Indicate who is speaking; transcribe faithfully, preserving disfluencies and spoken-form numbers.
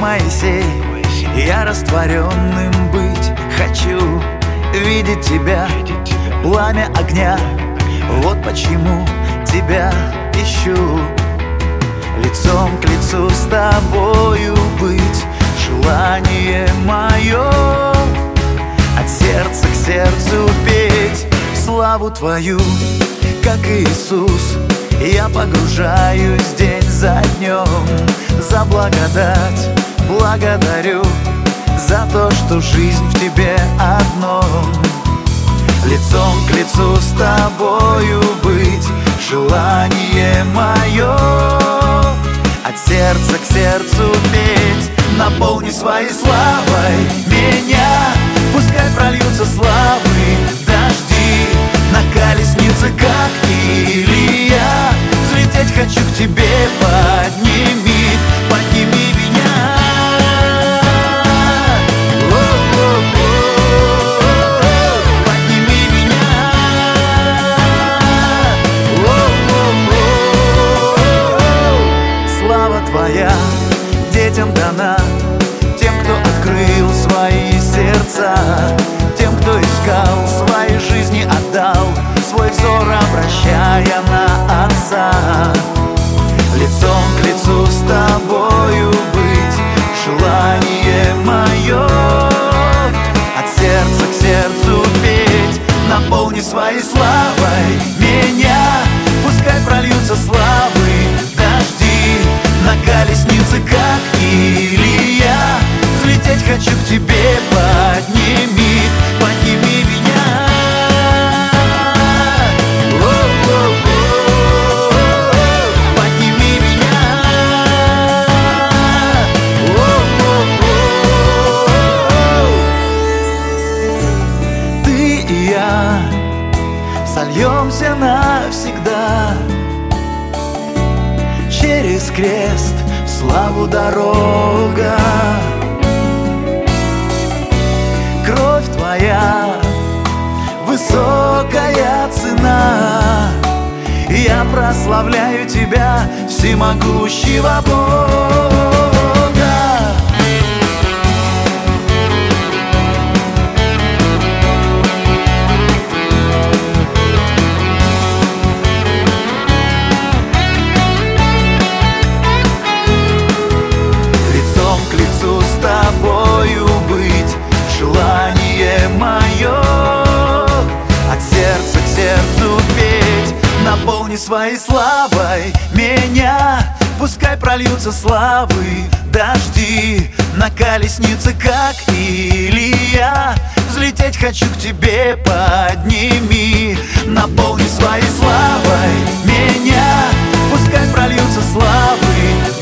Speaker 1: Моисей, я растворенным быть хочу, видеть тебя, пламя огня. Вот почему тебя ищу. Лицом к лицу с тобою быть, желание мое. От сердца к сердцу петь славу твою, как Иисус. Я погружаюсь день за днем, за благодать благодарю, за то, что жизнь в тебе одном. Лицом к лицу с тобою быть, желание мое. От сердца к сердцу петь, наполни своей славой меня. Пускай прольются славы дожди на колеснице, как Илия. Взлететь хочу к тебе, подними, подними меня. Подними меня. Слава твоя детям дана, тем, кто открыл свои сердца, тем, кто искал, своей жизни отдал, свой взор обращая на Отца. Лицом к лицу с тобою быть, желание мое. От сердца к сердцу петь, наполни своей славой меня. Пускай прольются славы дожди на колеснице, как Илия. Взлететь хочу к тебе, подними, подними меня. Подними меня. Ты и я сольемся навсегда через крест в славу дорога. Кровь твоя высокая цена. Я прославляю тебя, всемогущего Бога. Лицом к лицу с тобою быть, желание мое. От сердца к сердцу петь, наполни своей славой меня. Пускай прольются славы дожди на колеснице, как Илия. Взлететь хочу к тебе, подними, наполни своей славой меня. Пускай прольются славы